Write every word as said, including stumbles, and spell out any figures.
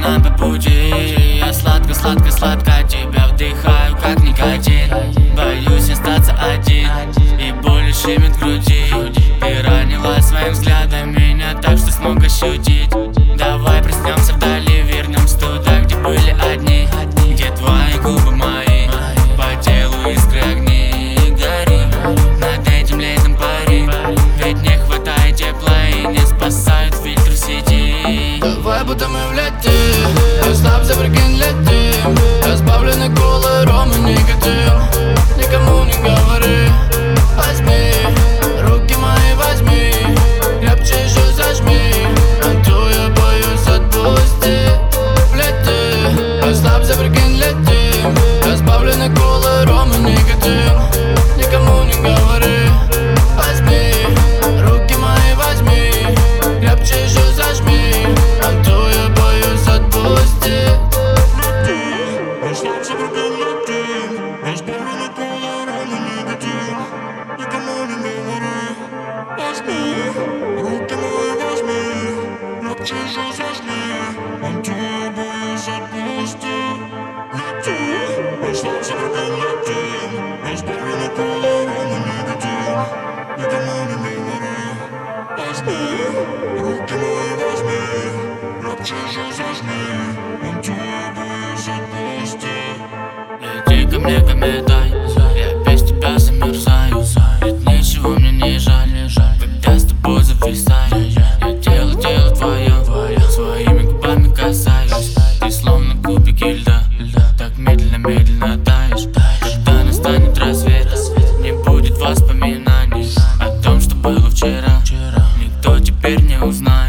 нам по пути. Я сладко, сладко, сладко тебя вдыхаю, как никотин. Боюсь остаться один, и боль щемит в груди. Ты ранила своим взглядом меня так, что смог ощутить. Давай проснемся вдали, вернемся туда, где были одни, где твои губы мои, по телу искры огни. Гори над этим летом пари, ведь не хватает тепла и не спасают фильтры сети. Давай будто мы в лете, расслабься, прикинь, летим. Разбавленный колой, ром и никотин. Никому не говори, возьми руки мои, возьми, крепче еще зажми, а то я боюсь отпустить. В лете, расслабься, прикинь, летим. Разбавленный колой, ром и никотин. Никому не говори, возьми руки мои, возьми, крепче еще зажми, а то я боюсь отпустить. Расслабься, прикинь, летим. Разбавленный колой, ром и никотин. Никому не говори, возьми руки мои, возьми, крепче еще зажми, а то я боюсь отпустить. Расслабься, прикинь, летим. Разбавленный колой, ром и никотин. Никому не говори, возьми руки мои, возьми, крепче еще зажми, а то я боюсь отпустить. Иди ко мне, ко мне, дай, я без тебя замерзаю. Ведь ничего мне не жаль, когда с тобой зависаю. Я дело, дело твое, своими губами касаюсь. Ты словно кубики льда, так медленно, медленно таешь. Когда настанет рассвет, не будет воспоминаний о том, что было вчера. Никто теперь не узнает.